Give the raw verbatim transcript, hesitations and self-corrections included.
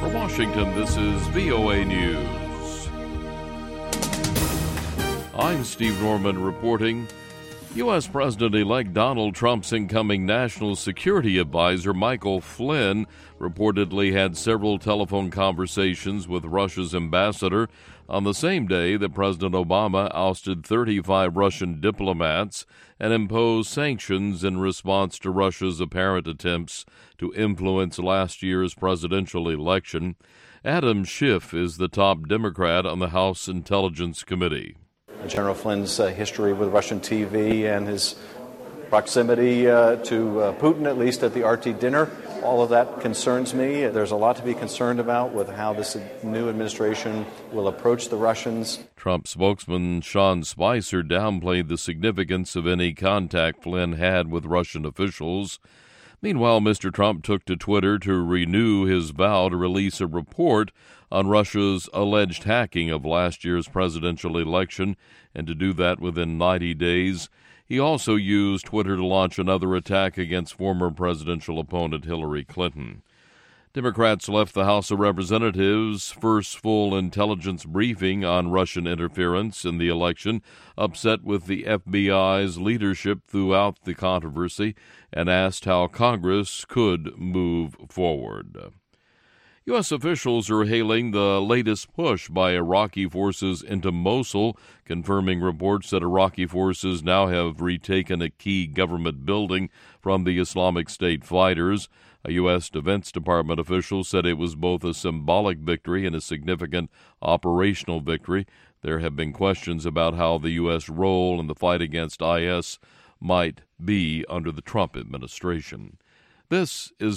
From Washington, this is V O A News. I'm Steve Norman reporting. U S. President-elect Donald Trump's incoming National Security Advisor, Michael Flynn, reportedly had several telephone conversations with Russia's ambassador on the same day that President Obama ousted thirty-five Russian diplomats and imposed sanctions in response to Russia's apparent attempts to influence last year's presidential election. Adam Schiff is the top Democrat on the House Intelligence Committee. General Flynn's uh, history with Russian T V and his proximity uh, to uh, Putin, at least at the R T dinner, all of that concerns me. There's a lot to be concerned about with how this new administration will approach the Russians. Trump spokesman Sean Spicer downplayed the significance of any contact Flynn had with Russian officials. Meanwhile, Mister Trump took to Twitter to renew his vow to release a report on Russia's alleged hacking of last year's presidential election, and to do that within ninety days. He also used Twitter to launch another attack against former presidential opponent Hillary Clinton. Democrats left the House of Representatives' first full intelligence briefing on Russian interference in the election, upset with the F B I's leadership throughout the controversy, and asked how Congress could move forward. U S officials are hailing the latest push by Iraqi forces into Mosul, confirming reports that Iraqi forces now have retaken a key government building from the Islamic State fighters. A U S. Defense Department official said it was both a symbolic victory and a significant operational victory. There have been questions about how the U S role in the fight against I S might be under the Trump administration. This is